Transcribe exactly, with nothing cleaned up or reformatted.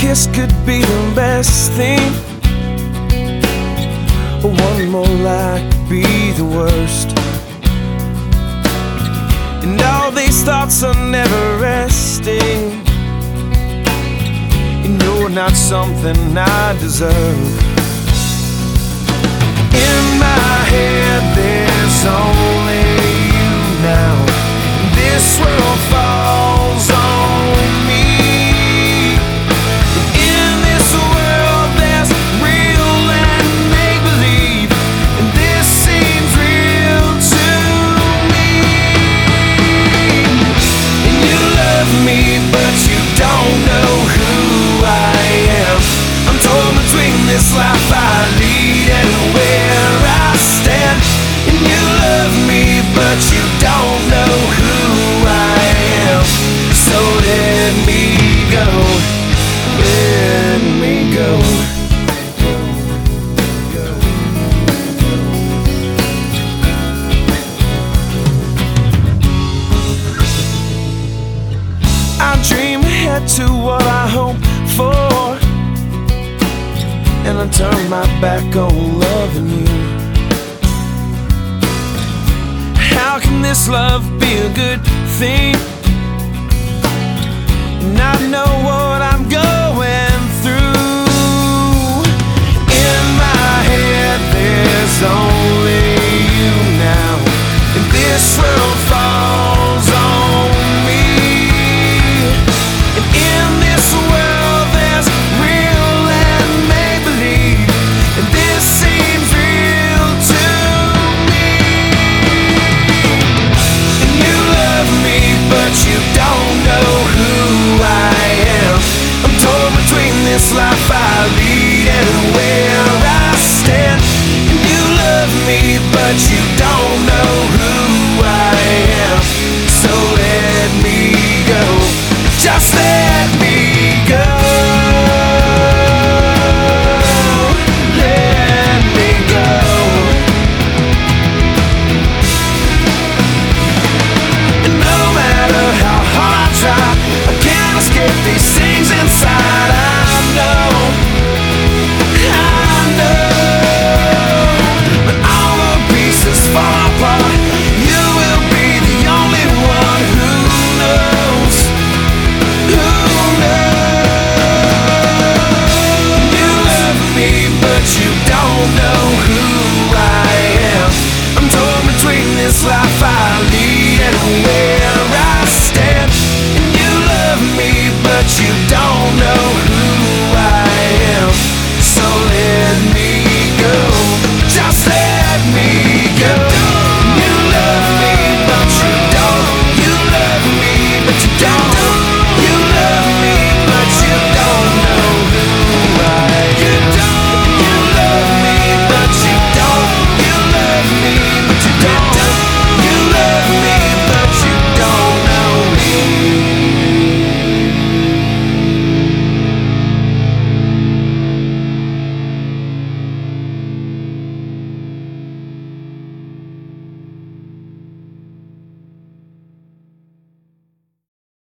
this could be the best thing. One more lie could be the worst. And all these thoughts are never resting. And you're not something I deserve. In my head there's only you now. This world falls on me. In this world there's real and make-believe, and this seems real to me. And you love me, but you don't know who I am. I'm torn between this life I lead and where I stand. And you love me, but you don't know who I am. So let me go, let me go. I dream ahead to what I hope for, and I turn my back on loving you. How can this love be a good thing? And I know what I'm going through. In my head there's only you now, and this world falls on me. And in this world there's real and make-believe, and this seems real to me. And you love me, but you don't know who I am. I'm torn between this life I lead and where I stand. And you love me, but you don't know who I am. So let me go, just let me go. Let me go. And no matter how hard I try, I can't escape these things inside. I know, I know. When all the pieces fall apart, you will be the only one who knows, who knows. You love me, but you don't know